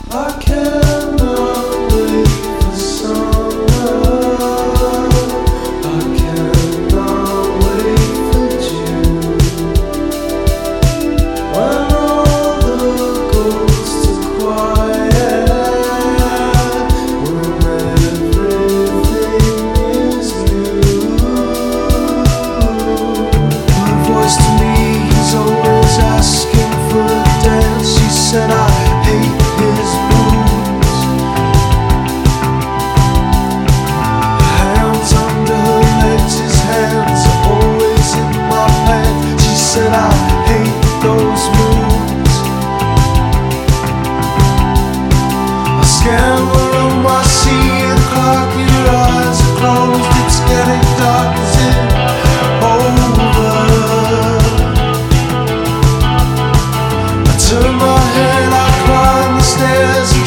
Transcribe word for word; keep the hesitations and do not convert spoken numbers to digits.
I cannot wait for summer. I cannot wait for June. When all the ghosts are quiet, when everything is new. My voice to me is always asking for a dance. She said I hate his moves. Hands under her legs, his hands are always in my pants. She said I hate those moves. I scan the room, I see the clock, your eyes are closed, it's getting dark, is it over? I turn my head, I climb the stairs.